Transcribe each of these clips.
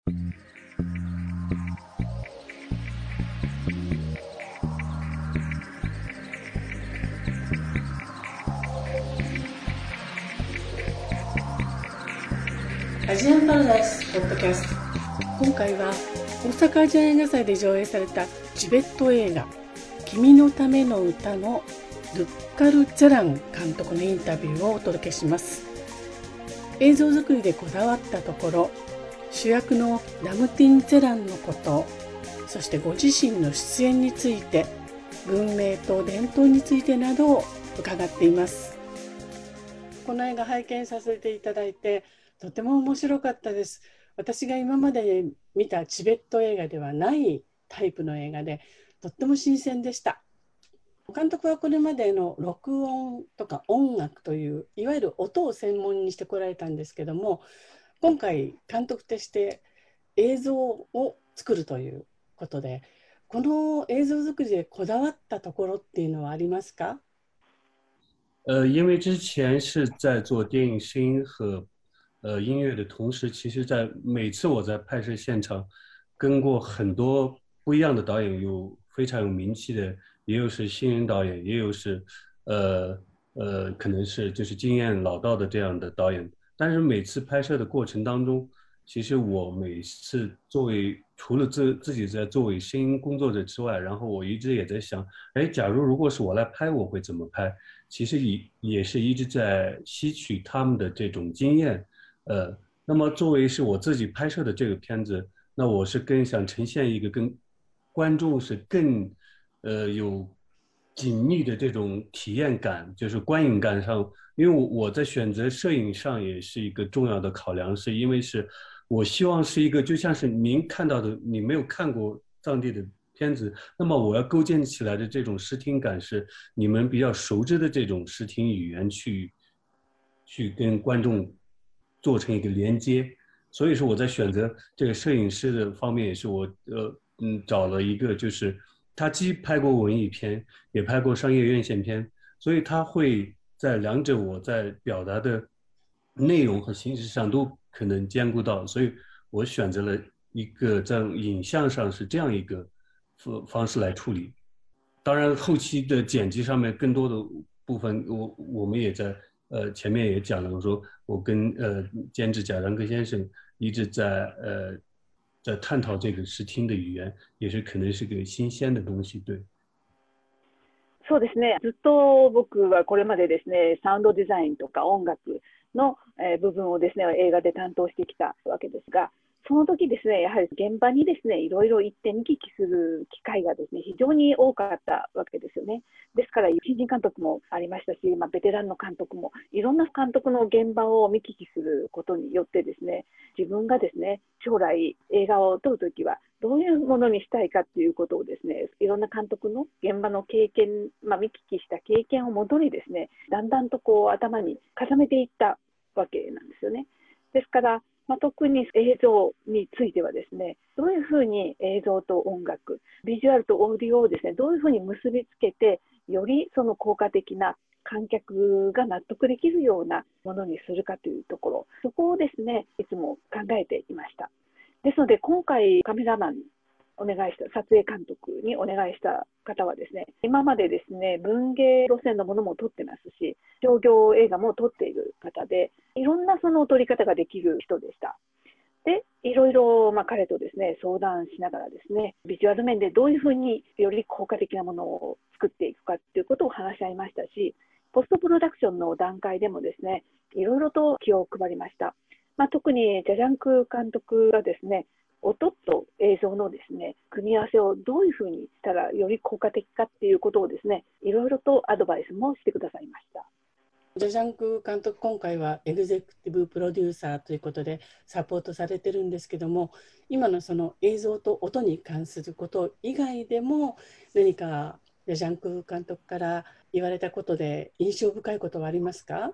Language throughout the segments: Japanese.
アジアンパラダイスポッドキャスト。今回は大阪アジア映画祭で上映されたチベット映画君のための歌のルッカル・ゼラン監督のインタビューをお届けします。映像作りでこだわったところ、主役のラムティン・ゼランのこと、そしてご自身の出演について、文明と伝統についてなどを伺っています。この映画拝見させていただいてとても面白かったです。私が今まで見たチベット映画ではないタイプの映画でとっても新鮮でした。監督はこれまでの録音とか音楽といういわゆる音を専門にしてこられたんですけども、今回監督として映像を作るということで、この映像作りでこだわったところっていうのはありますか？ 因为之前是在做电影声音和音乐的同时，其实在每次我在拍摄现场跟过很多不一样的导演，有非常有名气的，也有是新人导演，也有是呃可能是就是经验老道的这样的导演。但是每次拍摄的过程当中，其实我每次作为除了自己在作为声音工作者之外，然后我一直也在想，哎，假如果是我来拍，我会怎么拍？其实也是一直在吸取他们的这种经验，那么作为是我自己拍摄的这个片子，那我是更想呈现一个跟观众是更有紧密的这种体验感，就是观影感上，因为我在选择摄影上也是一个重要的考量，是因为是我希望是一个就像是您看到的，你没有看过藏地的片子，那么我要构建起来的这种视听感是你们比较熟知的这种视听语言去跟观众做成一个连接。所以说我在选择这个摄影师的方面也是我找了一个就是他既拍过文艺片也拍过商业院线片，所以他会在两者我在表达的内容和形式上都可能兼顾到，所以我选择了一个在影像上是这样一个方式来处理。当然，后期的剪辑上面更多的部分，我们也在前面也讲了，我说我跟监制贾樟柯先生一直在探讨这个视听的语言，也是可能是个新鲜的东西，对。 そうですね。ずっと僕はこれまでですね、サウンドデザインとか音楽の部分をですね、映画で担当してきたわけですが、その時ですね、やはり現場にですね、いろいろ行って見聞きする機会がですね、非常に多かったわけですよね。ですから、新人監督もありましたし、ベテランの監督も、いろんな監督の現場を見聞きすることによってですね、自分がですね、将来映画を撮るときは、どういうものにしたいかということをですね、いろんな監督の現場の経験、見聞きした経験をもとにですね、だんだんとこう頭に固めていったわけなんですよね。ですから、特に映像についてはですね、どういうふうに映像と音楽、ビジュアルとオーディオをですね、どういうふうに結びつけて、よりその効果的な観客が納得できるようなものにするかというところ、そこをですね、いつも考えていました。ですので、今回カメラマンお願いした撮影監督にお願いした方はですね、今までですね、文芸路線のものも撮ってますし、商業映画も撮っている方で、いろんなその撮り方ができる人でした。で、いろいろ彼とですね、相談しながらですね、ビジュアル面でどういうふうにより効果的なものを作っていくかということを話し合いましたし、ポストプロダクションの段階でもですね、いろいろと気を配りました。特にジャジャンク監督がですね、音と映像のですね、組み合わせをどういうふうにしたらより効果的かっていうことをですね、いろいろとアドバイスもしてくださいました。 ジャジャンク監督、今回はエグゼクティブプロデューサーということでサポートされてるんですけども、今のその映像と音に関すること以外でも何かジャジャンク監督から言われたことで印象深いことはありますか？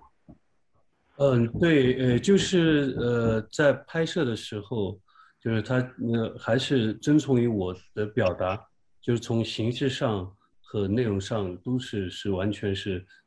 对，就是在拍摄的时候，就是他还是遵从于我的表达，就是从形式上和内容上都是完全是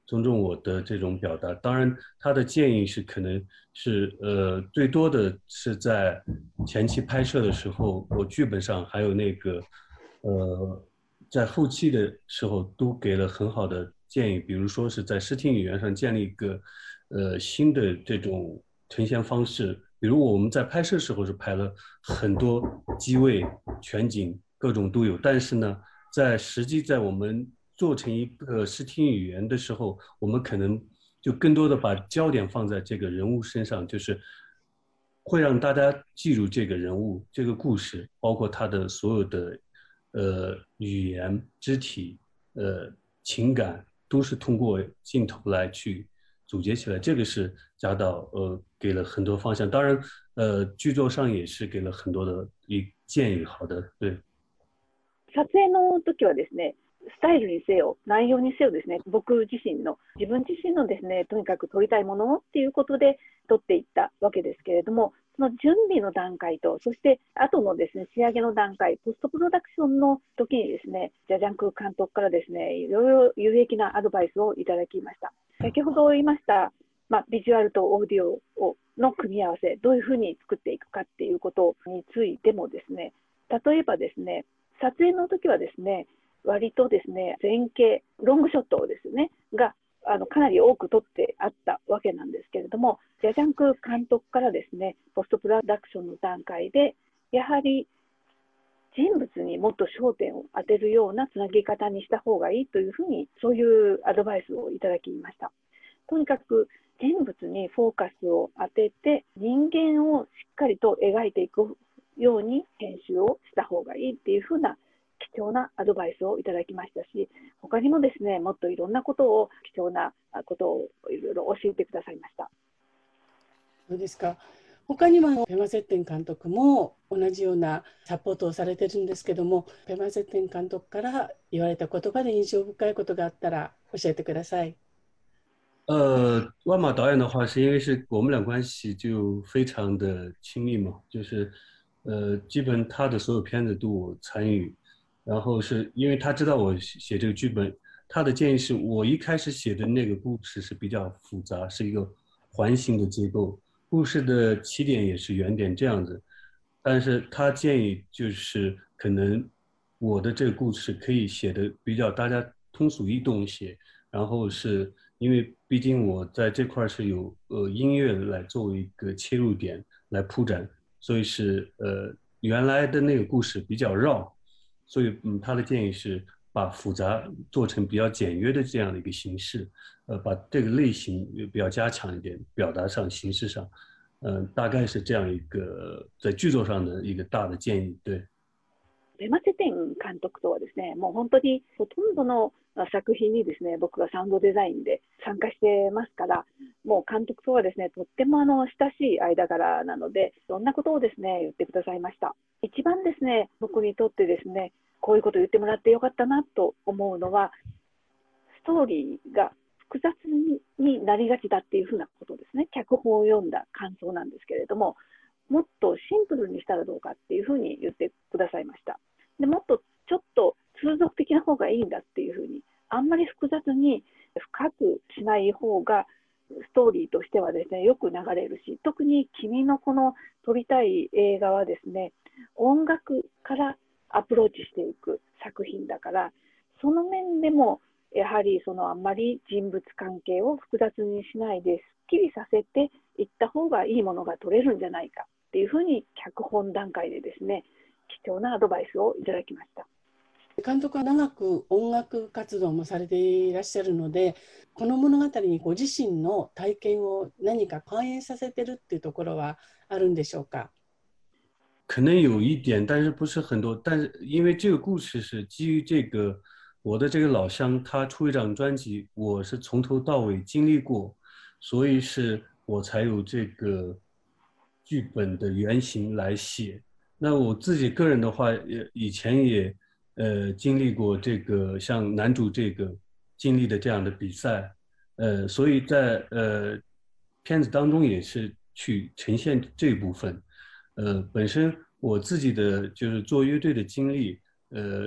尊重我的这种表达。当然，他的建议是可能是最多的是在前期拍摄的时候，我剧本上还有那个在后期的时候都给了很好的建议，比如说是在视听语言上建立一个新的这种呈现方式。比如我们在拍摄时候是拍了很多机位、全景，各种都有，但是呢，在我们做成一个视听语言的时候，我们可能就更多的把焦点放在这个人物身上，就是会让大家记住这个人物、这个故事，包括他的所有的语言、肢体、情感，都是通过镜头来去组接起来。这个是贾导给了很多方向，当然剧作上也是给了很多的建议。好的，对。 撮影の時はですね、スタイルにせよ、内容にせよですね、自分自身のですね、とにかく撮りたいものっていうことで撮っていったわけですけれども、その準備の段階と、そして後のですね、仕上げの段階、ポストプロダクションの時にですね、ジャジャンク監督からですね、いろいろ有益なアドバイスをいただきました。先ほど言いました、ビジュアルとオーディオの組み合わせ、どういうふうに作っていくかっていうことについてもですね、例えばですね、撮影の時はですね、割とですね、前景、ロングショットですね、がかなり多く撮ってあったわけなんですけれども、ジャジャンク監督からですね、ポストプロダクションの段階で、やはり人物にもっと焦点を当てるようなつなぎ方にした方がいいというふうに、そういうアドバイスをいただきました。とにかく人物にフォーカスを当てて、人間をしっかりと描いていくように編集をした方がいいっていうふうな貴重なアドバイスをいただきましたし、他にもですね、もっといろんなことを、貴重なことをいろいろ教えてくださいました。 そうですか。他にもペマゼッテン監督も同じようなサポートをされてるんですけども、ペマゼッテン監督から言われた言葉で印象深いことがあったら教えてください。 万马导演的话，是因为是我们俩关系就非常的亲密嘛，就是基本他的所有片子都我参与，然后是因为他知道我写这个剧本，他的建议是我一开始写的那个故事是比较复杂，是一个环形的结构，故事的起点也是原点这样子，但是他建议就是可能我的这个故事可以写的比较大家通俗易懂一些。然后是因为毕竟我在这块是有音乐来作为一个切入点来铺展，所以是原来的那个故事比较绕，所以他的建议是把复杂做成比较简约的这样的一个形式，把这个类型比较加强一点，表达上形式上，大概是这样一个在剧作上的一个大的建议，对。 ペマセテン監督とはですね、もう本当にほとんどの作品にですね、僕がサウンドデザインで参加してますから、もう監督とはですね、とっても親しい間柄なので、いろんなことをですね、言ってくださいました。一番ですね、僕にとってですね、こういうこと言ってもらってよかったなと思うのは、ストーリーが複雑になりがちだっていうふうなことですね。脚本を読んだ感想なんですけれども、もっとシンプルにしたらどうかっていうふうに言ってくださいました。でもっとちょっと通俗的な方がいいんだっていうふうに、あんまり複雑に深くしない方がストーリーとしてはですね、よく流れるし、特に君のこの撮りたい映画はですね、音楽からアプローチしていく作品だから、その面でもやはりあんまり人物関係を複雑にしないですっきりさせていった方がいいものが撮れるんじゃないかっていうふうに脚本段階でですね、貴重なアドバイスをいただきました。 監督は長く音楽活動もされていらっしゃるので、この物語にご自身の体験を何か反映させてるっていうところはあるんでしょうか？ 可能有一点，但是不是很多。但是因为这个故事是基于这个我的这个老乡，他出一张专辑，我是从头到尾经历过，所以是我才有这个剧本的原型来写。那我自己个人的话，以前也经历过这个像男主这个经历的这样的比赛，所以在片子当中也是去呈现这一部分。本身我自己的就是做乐队的经历，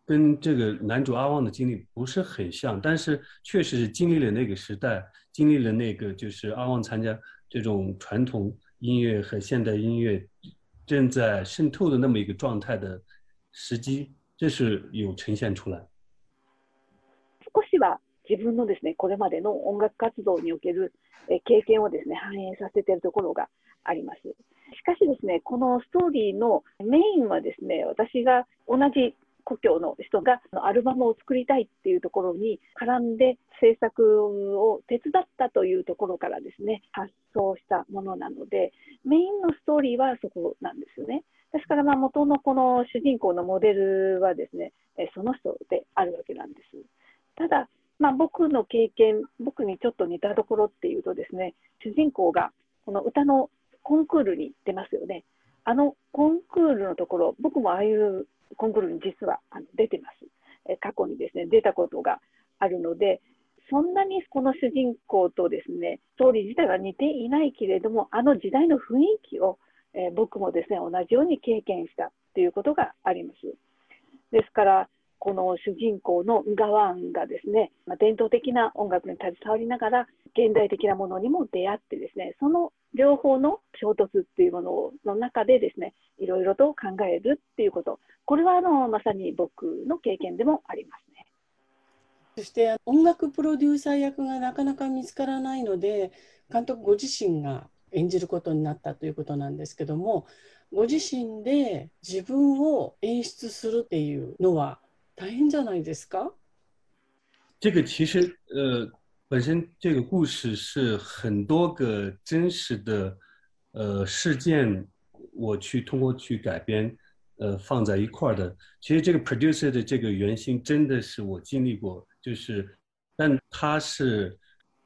跟这个男主阿旺的经历不是很像，但是确实是经历了那个时代，经历了那个就是阿旺参加这种传统音乐和现代音乐正在渗透的那么一个状态的时机，这是有呈现出来。 少しは自分のですね、これまでの音楽活動における経験をですね、反映させているところがあります。しかしですね、このストーリーのメインはですね、私が同じ故郷の人がアルバムを作りたいっていうところに絡んで制作を手伝ったというところからですね、発想したものなので、メインのストーリーはそこなんですよね。ですから元のこの主人公のモデルはですね、その人であるわけなんです。ただ、僕の経験、僕にちょっと似たところっていうとですね、主人公がこの歌のコンクールに出ますよね。あのコンクールのところ、僕もああいうコンクールに実は出てます。過去にですね、出たことがあるので、そんなにこの主人公とですね、ストーリー自体は似ていないけれども、あの時代の雰囲気を、僕もですね、同じように経験したということがあります。ですから、この主人公のウガワンがですね、伝統的な音楽に携わりながら、現代的なものにも出会ってですね、その両方の衝突っていうものの中でですね、いろいろと考えるっていうこと、これはまさに僕の経験でもありますね。 そして音楽プロデューサー役がなかなか見つからないので、監督ご自身が演じることになったということなんですけども、ご自身で自分を演出するっていうのは大変じゃないですか？ 这个其实本身这个故事是很多个真实的事件，我通过去改编放在一块儿的。其实这个 producer 的这个原型真的是我经历过，就是但他是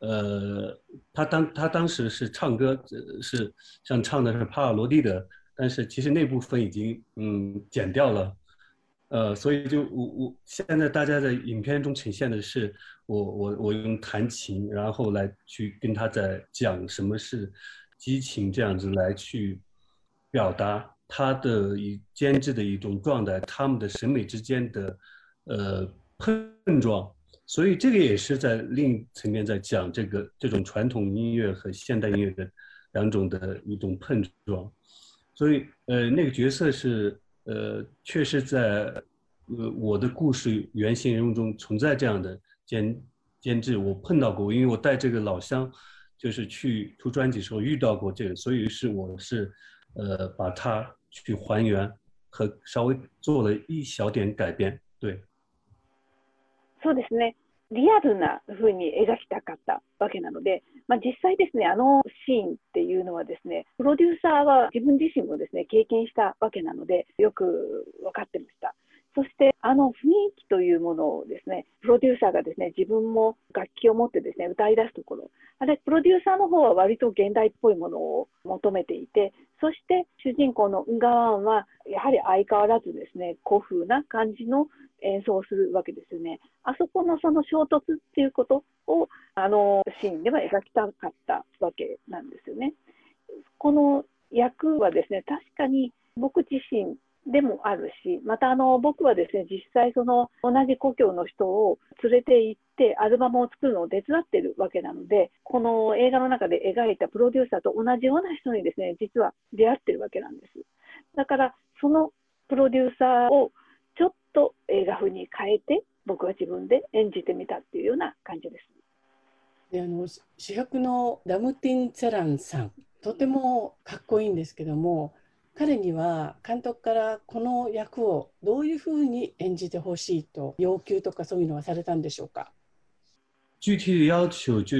他当时是唱歌是像唱的是帕瓦罗蒂的，但是其实那部分已经剪掉了。所以就现在大家在影片中呈现的是我用弹琴，然后来去跟他在讲什么是激情，这样子来去表达他的监制的一种状态，他们的审美之间的碰撞。所以这个也是在另一层面在讲这种传统音乐和现代音乐的两种的一种碰撞。所以那个角色是确实在我的故事原型人物中存在这样的监制，我碰到过，因为我带这个老乡就是去出专辑的时候遇到过这个，所以我是把它去还原和稍微做了一小点改变。对。 そうですね。リアルな風に描きたかったわけなので、実際ですね、あのシーンっていうのはですね、プロデューサーは自分自身もですね、経験したわけなので、よく分かってました。そしてあの雰囲気というものをですね、プロデューサーがですね、自分も楽器を持ってですね、歌い出すところ、あれ、プロデューサーの方は割と現代っぽいものを求めていて、そして主人公のウンガワンは、やはり相変わらずですね、古風な感じの演奏をするわけですよね。あそこのその衝突っていうことを、あのシーンでは描きたかったわけなんですよね。この役はですね、確かに僕自身でもあるし、また僕はですね、実際その同じ故郷の人を連れて行ってアルバムを作るのを手伝っているわけなので、この映画の中で描いたプロデューサーと同じような人にですね、実は出会っているわけなんです。だからそのプロデューサーをちょっと映画風に変えて、僕は自分で演じてみたっていうような感じです。 で主役のラムティン・ツェランさん、とてもかっこいいんですけども、彼には監督からこの役をどういうふうに演じてほしいと要求とかそういうのはされたんでしょうか？ 具体的要求就是，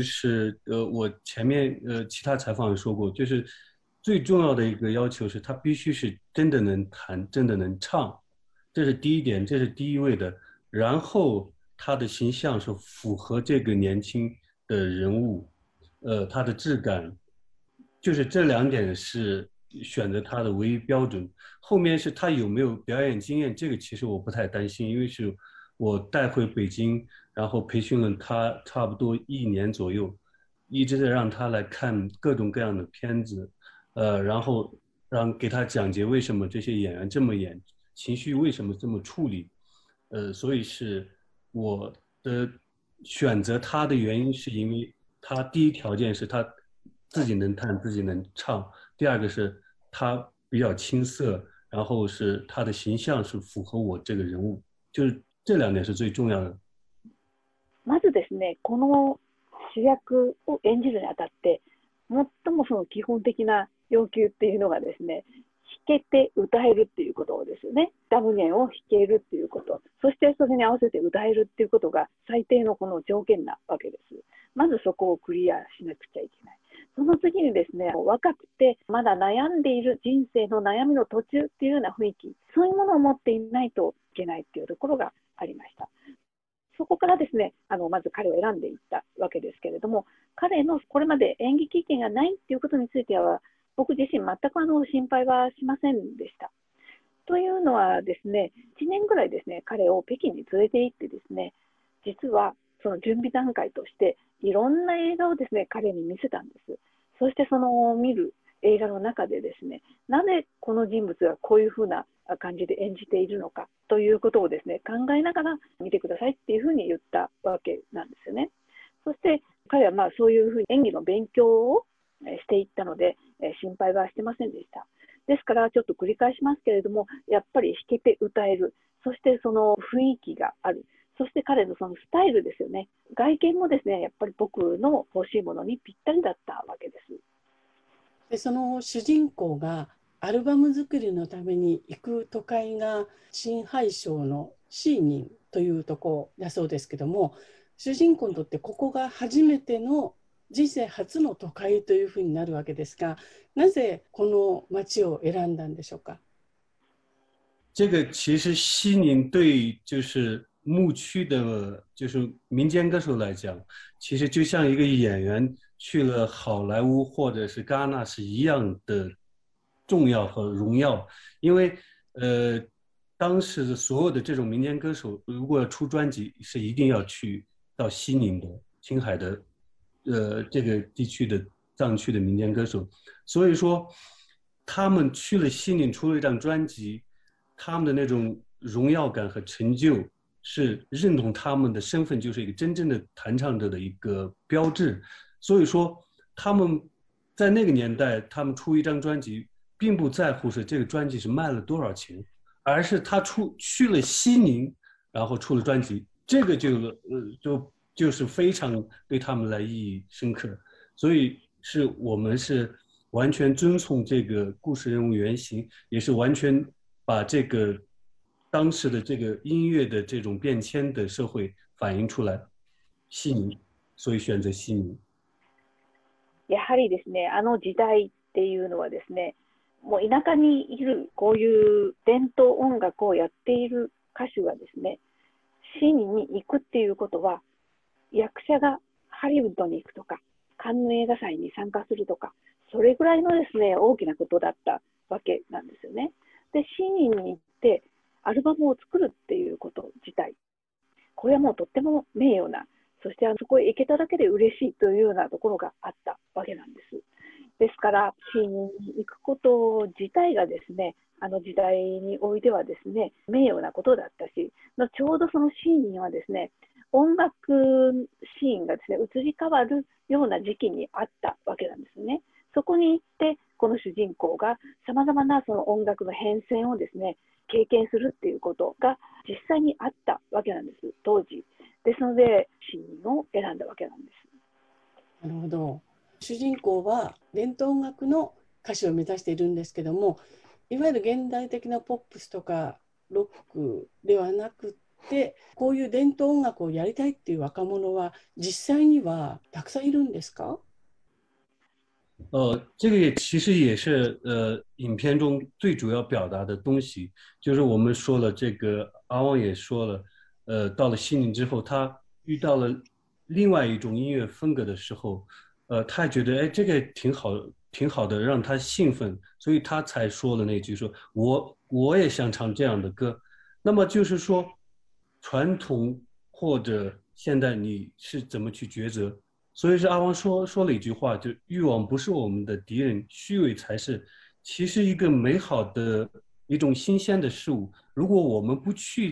我前面其他采访也说过，就是最重要的一个要求是他必须是真的能弹，真的能唱，这是第一点，这是第一位的。然后他的形象是符合这个年轻的人物，他的质感，就是这两点是选择他的唯一标准。后面是他有没有表演经验，这个其实我不太担心，因为是我带回北京，然后培训了他差不多1年左右，一直在让他来看各种各样的片子，然后给他讲解为什么这些演员这么演，情绪为什么这么处理， 所以是我的选择他的原因，是因为他第一条件是他自己能弹，自己能唱；第二个是他比较青涩，然后是他的形象是符合我这个人物，就是这两点是最重要的。 まずですね、この主役を演じるにあたって、最もその基本的な要求っていうのがですね、弾けて歌えるっていうことですよね。ダム弦を弾けるっていうこと、そしてそれに合わせて歌えるっていうことが最低のこの条件なわけです。まずそこをクリアしなくちゃいけない。その次にですね、若くてまだ悩んでいる人生の悩みの途中っていうような雰囲気、そういうものを持っていないといけないっていうところがありました。そこからですね、まず彼を選んでいったわけですけれども、彼のこれまで演技経験がないっていうことについては、僕自身全く心配はしませんでした。というのはですね、1年ぐらいですね、彼を北京に連れて行ってですね、実はその準備段階として、いろんな映画をですね、彼に見せたんです。そしてその見る映画の中でですね、なぜこの人物がこういうふうな感じで演じているのかということをですね、考えながら見てくださいっていうふうに言ったわけなんですよね。そして彼はそういうふうに演技の勉強をしていったので、心配はしてませんでした。ですからちょっと繰り返しますけれども、やっぱり弾けて歌える、そしてその雰囲気がある、そして彼のそのスタイルですよね。外見もですね、やっぱり僕の欲しいものにぴったりだったわけです。 で、その主人公がアルバム作りのために行く都会が新ハ省のシーニンというところだそうですけども、主人公にとってここが初めての人生初の都会というふうになるわけですが、なぜこの街を選んだんでしょうか。 这个其实西宁对就是牧区的，就是民间歌手来讲，其实就像一个演员去了好莱坞或者是戛纳是一样的重要和荣耀。因为呃，当时的所有的这种民间歌手，如果要出专辑，是一定要去到西宁的、青海的，这个地区的藏区的民间歌手。所以说，他们去了西宁，出了一张专辑。他们的那种荣耀感和成就是认同他们的身份就是一个真正的弹唱者的一个标志。所以说他们在那个年代，他们出一张专辑，并不在乎是这个专辑是卖了多少钱，而是他去了西宁，然后出了专辑，这个就是非常对他们来意义深刻。所以我们是完全遵从这个故事人物原型，也是完全把这个当时的这个音乐的这种变迁的社会反映出来，悉尼，所以选择悉尼。 やはりですね、時代っていうのはですね、もう田舎にいるこういう伝統音楽をやっている歌手がですね、シニに行くっていうことは、役者がハリウッドに行くとか、カンヌ映画祭に参加するとか、それぐらいのですね、大きなことだったわけなんですよね。で、シニに行ってアルバムを作るっていうこと自体、これはもうとっても名誉な、そしてそこへ行けただけで嬉しいというようなところがあったわけなんです。ですから、シーニに行くこと自体がですね、時代においてはですね、名誉なことだったし、ちょうどそのシーニはですね、音楽シーンがですね、移り変わるような時期にあったわけなんですね。そこに行って、この主人公がさまざまなその音楽の変遷をですね、経験するっていうことが実際にあったわけなんです、当時。ですので、シーンを選んだわけなんです。 なるほど。主人公は伝統音楽の歌手を目指しているんですけども、いわゆる現代的なポップスとかロックではなくて、こういう伝統音楽をやりたいっていう若者は実際にはたくさんいるんですか？ 这个其实也是影片中最主要表达的东西，就是我们说了，这个阿旺也说了，到了悉尼之后，他遇到了另外一种音乐风格的时候，他也觉得哎这个挺好，挺好的，让他兴奋，所以他才说了那句说我也想唱这样的歌。那么就是说，传统或者现在你是怎么去抉择？所以是阿王说了一句话，就欲望不是我们的敌人，虚伪才是。其实一个美好的一种新鲜的事物，如果我们不去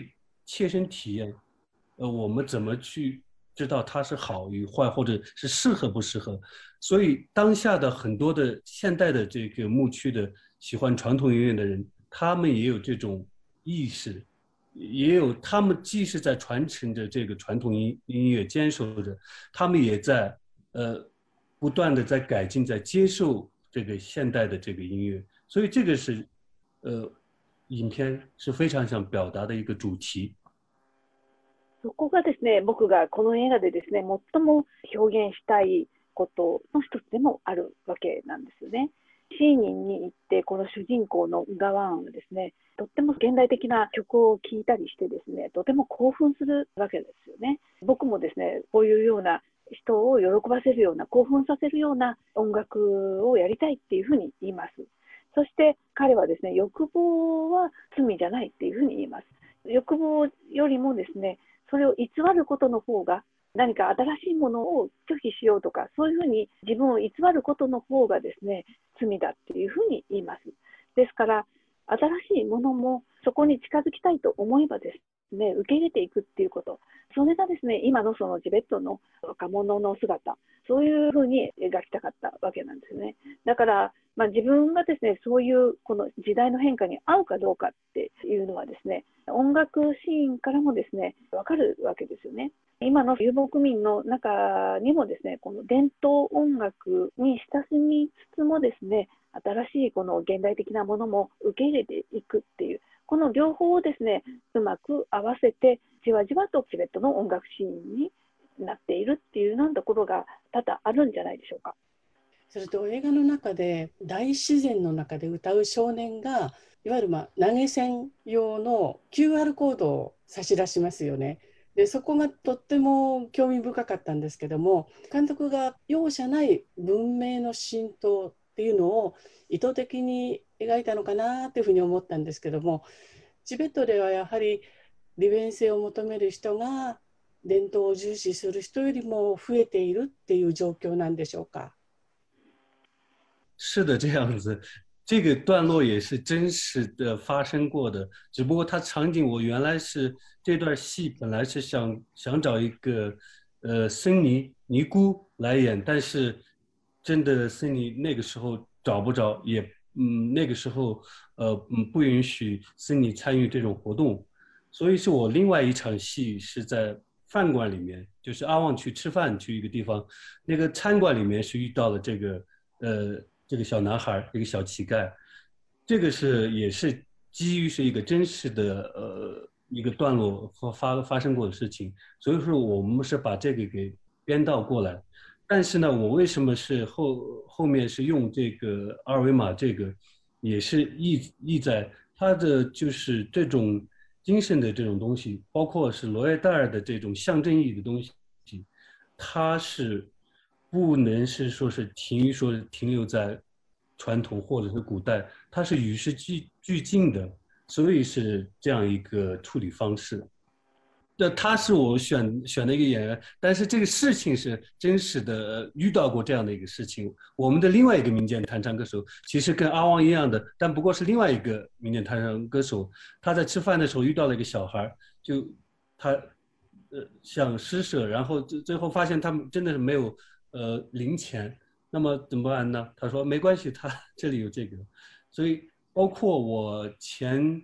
切身体验，我们怎么去知道它是好与坏，或者是适合不适合？所以当下的很多的现代的这个牧区的喜欢传统音乐的人，他们也有这种意识，也有他们既是在传承着这个传统音乐，坚守着，他们也在不断的在改进，在接受这个现代的这个音乐。所以这个是呃影片是非常想表达的一个主题。 そこがですね、僕がこの映画でですね、最も表現したいことの一つでもあるわけなんですよね。シーニンに行って、この主人公のガワンはですね、とっても現代的な曲を聴いたりしてですね、とても興奮するわけですよね。僕もですね、こういうような人を喜ばせるような、興奮させるような音楽をやりたいっていうふうに言います。そして彼はですね、欲望は罪じゃないっていうふうに言います。欲望よりもですね、それを偽ることの方が、何か新しいものを拒否しようとか、そういうふうに自分を偽ることの方がですね、罪だっていうふうに言います。ですから、新しいものもそこに近づきたいと思えばですね、受け入れていくっていうこと、それがですね、今のそのチベットの若者の姿、そういうふうに描きたかったわけなんですね。だから、自分がですね、そういうこの時代の変化に合うかどうかっていうのはですね、音楽シーンからもですね、わかるわけですよね。今の遊牧民の中にもですね、この伝統音楽に親しみつつもですね、新しいこの現代的なものも受け入れていくっていう、この両方をですね、うまく合わせて、じわじわとチベットの音楽シーンになっているっていうようなところが多々あるんじゃないでしょうか。 それと映画の中で大自然の中で歌う少年がいわゆる投げ銭用の QR コードを差し出しますよね。でそこがとっても興味深かったんですけども、監督が容赦ない文明の浸透っていうのを意図的に描いたのかなというふうに思ったんですけども、チベットではやはり利便性を求める人が伝統を重視する人よりも増えているっていう状況なんでしょうか。 是的，这样子，这个段落也是真实的发生过的，只不过它场景我原来是这段戏本来是想找一个森尼姑来演，但是真的森尼那个时候找不着，也那个时候不允许森尼参与这种活动，所以是我另外一场戏是在饭馆里面，就是阿旺去吃饭去一个地方，那个餐馆里面是遇到了这个小男孩，这个小乞丐，这个也是基于是一个真实的一个段落发生过的事情，所以说我们是把这个给编导过来。但是呢，我为什么是后面是用这个二维码，这个也是意在它的就是这种精神的这种东西，包括是罗耶戴尔的这种象征意义的东西，它是不能是说是停留在传统或者是古代，它是与时俱进的，所以是这样一个处理方式。那他是我选的一个演员，但是这个事情是真实的，遇到过这样的一个事情。我们的另外一个民间弹唱歌手，其实跟阿旺一样的，但不过是另外一个民间弹唱歌手，他在吃饭的时候遇到了一个小孩，就他想施舍，然后最后发现他们真的是没有零钱，那么怎么办呢？他说没关系，他这里有这个，所以包括我前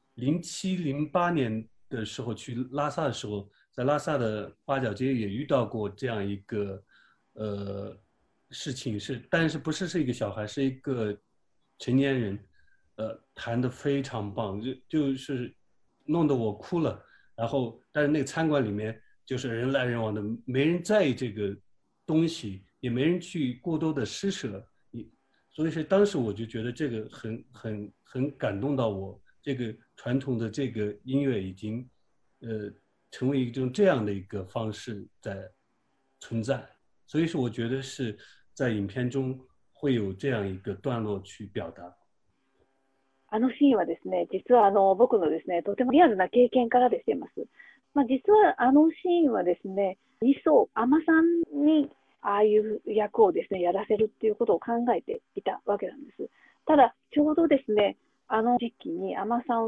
07、08年的时候去拉萨的时候，在拉萨的八角街也遇到过这样一个事情，但是不是一个小孩，是一个成年人，弹得非常棒，就是弄得我哭了。然后，但是那个餐馆里面就是人来人往的，没人在意这个东西，也没人去过多的施舍，所以是当时我就觉得这个很感动到我，这个传统的这个音乐已经成为一种这样的一个方式在存在，所以说我觉得是在影片中会有这样一个段落去表达。 あのシーンはですね、実は僕のですね、とてもリアルな経験からですます。実はあのシーンはですね、理想、海女さんにああいう役をですね、やらせるっていうことを考えていたわけなんです。ただ、ちょうどですね、あの時期に海女さんは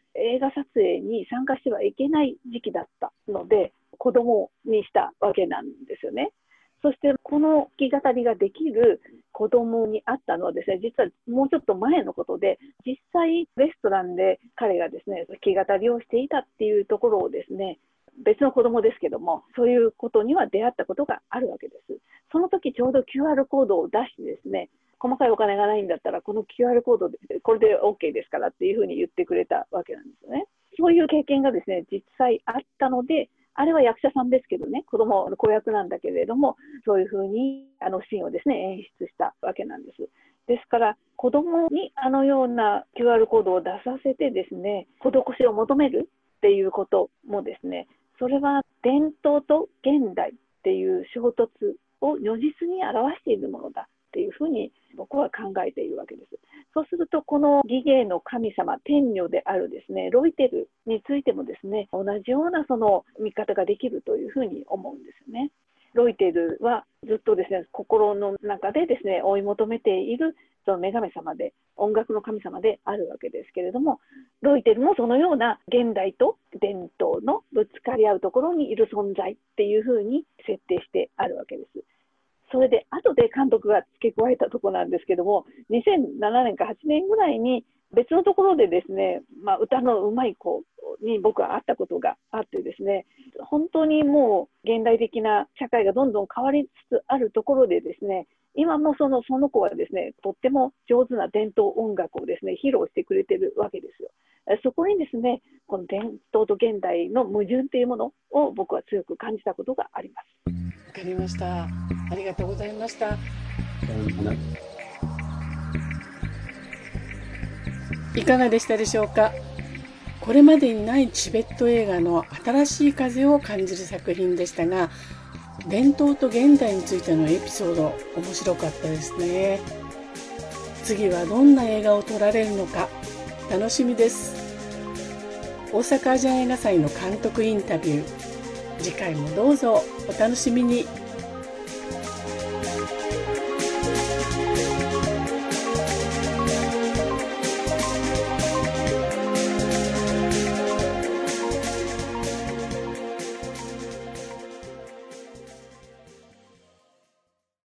映画撮影に参加してはいけない時期だったので、子供にしたわけなんですよね。そしてこの弾き語りができる子供に会ったのはですね、実はもうちょっと前のことで、実際レストランで彼がですね、弾き語りをしていたっていうところをですね、別の子供ですけども、そういうことには出会ったことがあるわけです。その時ちょうど QR コードを出してですね、細かいお金がないんだったらこの QR コードでこれで OK ですからっていうふうに言ってくれたわけなんですよね。そういう経験がですね、実際あったので、あれは役者さんですけどね、子供の子役なんだけれども、そういうふうにシーンをですね、演出したわけなんです。ですから、子供にあのような QR コードを出させてですね、施しを求めるっていうこともですね、それは伝統と現代っていう衝突を如実に表しているものだっていうふうに僕は考えているわけです。そうすると、この技芸の神様、天女であるですね、ロイテルについてもですね、同じようなその見方ができるというふうに思うんですよね。ロイテルはずっとですね、心の中でですね、追い求めているその女神様で、音楽の神様であるわけですけれども、ロイテルもそのような現代と伝統のぶつかり合うところにいる存在っていうふうに設定してあるわけです。それで後で監督が付け加えたところなんですけども、2007年か8年ぐらいに別のところでですね、歌のうまい子に僕は会ったことがあってですね、本当にもう現代的な社会がどんどん変わりつつあるところでですね、今もその子はですね、とっても上手な伝統音楽をですね、披露してくれてるわけですよ。そこにですね、この伝統と現代の矛盾というものを僕は強く感じたことがあります。 わかりました。ありがとうございました。いかがでしたでしょうか。これまでにないチベット映画の新しい風を感じる作品でしたが、伝統と現代についてのエピソード、面白かったですね。次はどんな映画を撮られるのか楽しみです。大阪アジアン映画祭の監督インタビュー、次回もどうぞお楽しみに。